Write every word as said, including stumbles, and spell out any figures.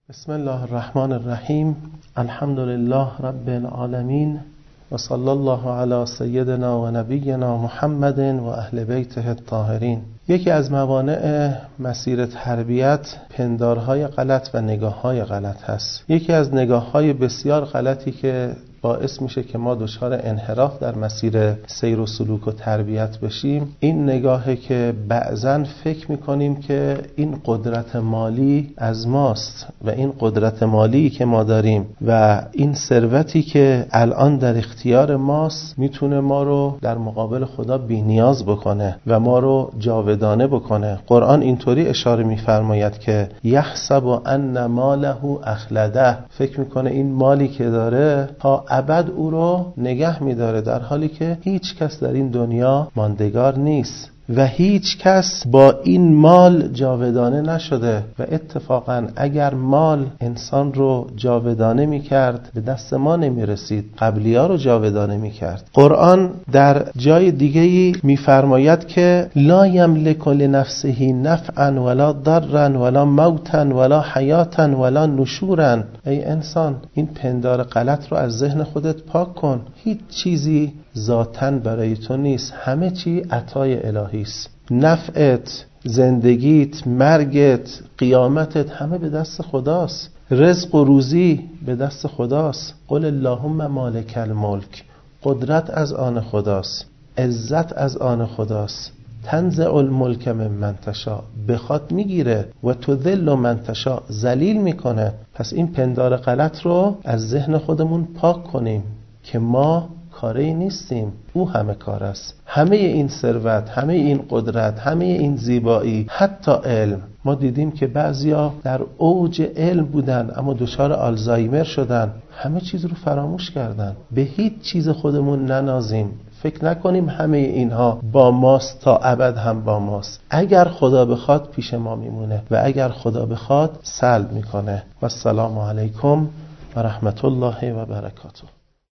بسم الله الرحمن الرحیم. الحمد لله رب العالمین و صلی الله علی سیدنا و نبینا محمد و اهل بیته الطاهرین. یکی از موانع مسیر تربیت پندارهای غلط و نگاههای غلط هست. یکی از نگاههای بسیار غلطی که باعث میشه که ما دچار انحراف در مسیر سیر و سلوک و تربیت بشیم، این نگاهه که بعضن فکر میکنیم که این قدرت مالی از ماست و این قدرت مالی که ما داریم و این ثروتی که الان در اختیار ماست میتونه ما رو در مقابل خدا بی نیاز بکنه و ما رو جاودانه بکنه. قرآن اینطوری اشاره میفرماید که یحسب ان ماله اخلده، فکر میکنه این مالی که داره تا ابد او رو نگه می‌داره، در حالی که هیچ کس در این دنیا ماندگار نیست و هیچ کس با این مال جاودانه نشده و اتفاقا اگر مال انسان رو جاودانه می‌کرد به دست ما نمی‌رسید، قبلی‌ها رو جاودانه می‌کرد. قرآن در جای دیگه‌ای می‌فرماید که لا یملک لنفسه نفعا ولا ضرا ولا موتا ولا حیاتا ولا نشورا. ای انسان، این پندار غلط رو از ذهن خودت پاک کن. هیچ چیزی ذاتاً برای تو نیست، همه چی عطای الهی است. نفعت، زندگیت، مرگت، قیامتت همه به دست خداست. رزق و روزی به دست خداست. قل اللهم مالک الملک، قدرت از آن خداست، عزت از آن خداست. تنزع الملک ممن تشاء، بخواد میگیره و تذل من تشاء، ذلیل میکنه. پس این پندار غلط رو از ذهن خودمون پاک کنیم که ما کاری نیستیم، او همه کار است. همه این ثروت، همه این قدرت، همه این زیبایی، حتی علم. ما دیدیم که بعضیا در اوج علم بودن اما دچار آلزایمر شدن، همه چیز رو فراموش کردن. به هیچ چیز خودمون ننازیم، فکر نکنیم همه اینها با ماست تا ابد هم با ماست. اگر خدا بخواد پیش ما میمونه و اگر خدا بخواد سلب میکنه. و السلام علیکم و رحمت الله و برکاته.